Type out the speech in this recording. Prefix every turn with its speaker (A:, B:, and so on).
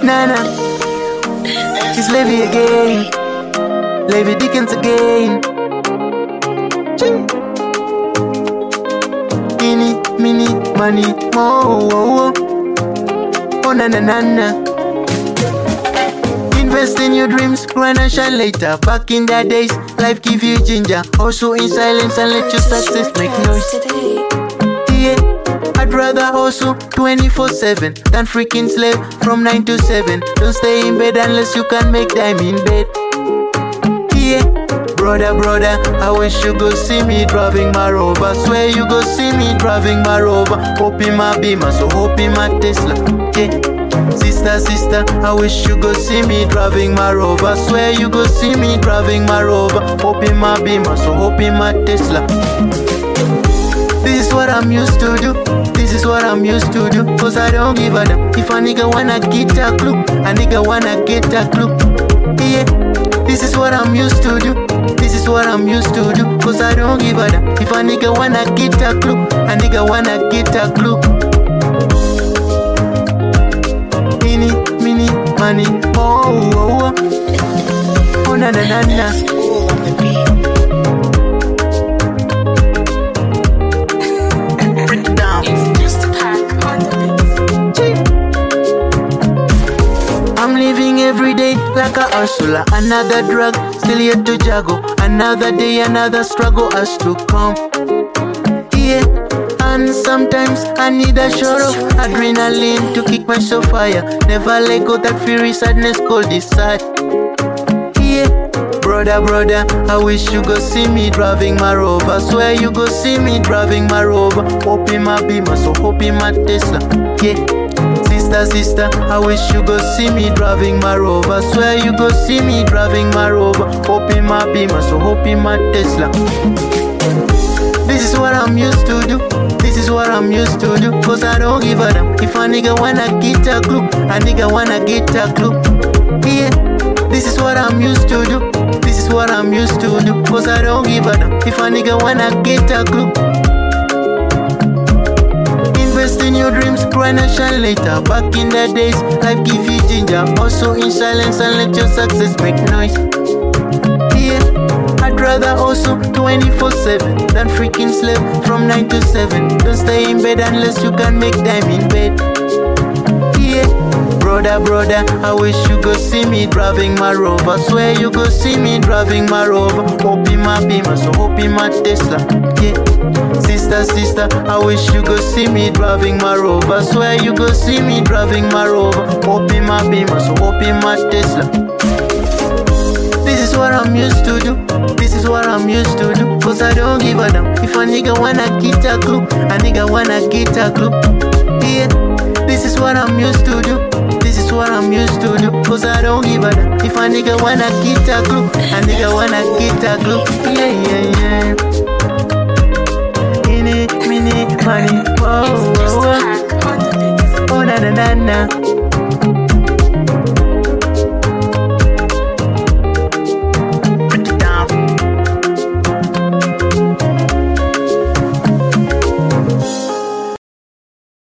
A: Nana, it's Levy again. Levy Dickens again. Mini, money, mo. Oh, na na na na. Invest in your dreams, grind and shine later. Back in the days, life give you ginger. Also in silence and let your success make noise. Yeah, I'd rather hustle 24/7 than freaking slave from 9 to 7. Don't stay in bed unless you can make time in bed. Yeah, brother, I wish you go see me driving my Rover. Swear you go see me driving my Rover. Hope in my Beamer, so hope in my Tesla. Yeah, sister, I wish you go see me driving my Rover. Swear you go see me driving my Rover. Hope in my Beamer, so hope in my Tesla. This is what I'm used to do. This is what I'm used to do. Cause I don't give a damn if a nigga wanna get a clue. A nigga wanna get a clue. Yeah, this is what I'm used to do. This is what I'm used to do. Cause I don't give a damn if a nigga wanna get a clue. A nigga wanna get a clue. Mini, money, oh. Oh, na. I'm living every day like a hustler. Another drug, still yet to juggle. Another day, another struggle has to come. Yeah, and sometimes I need a shot of adrenaline to kick myself higher. Never let go that fury, sadness, cold decide. Yeah, brother, I wish you go see me driving my Rover. Swear you go see me driving my Rover. Hope in my Beamer, so hope in my Tesla. Yeah, sister, I wish you go see me driving my Rover. Swear you go see me driving my Rover. Hope in my Beamer, so hope in my Tesla. This is what I'm used to do. This is what I'm used to do. Cause I don't give a damn if a nigga wanna get a clue. A nigga wanna get a clue. Yeah, this is what I'm used to do. This is what I'm used to do. Cause I don't give a damn if a nigga wanna get a clue. Invest in your dreams, grind and shine later. Back in the days, life give you ginger. Also in silence and let your success make noise. Yeah, I'd rather hustle 24/7 than freaking slave from 9 to 7. Don't stay in bed unless you can make time in bed. Yeah, brother, I wish you go see me driving my Rover. Swear you go see me driving my Rover. Hope in my Beamer, so hope in my Tesla. Yeah, sister, I wish you go see me driving my Rover. Swear you go see me driving my Rover. Hope in my Beamer, so hope in my Tesla. This is what I'm used to do. This is what I'm used to do. Cause I don't give a damn if a nigga wanna get a clue. A nigga wanna get a clue. Yeah, this is what I'm used to do. This is what I'm used to do. Cause I don't give a damn if a nigga wanna get a clue. A nigga wanna get a clue. Yeah. Mini, money, oh. Oh, na.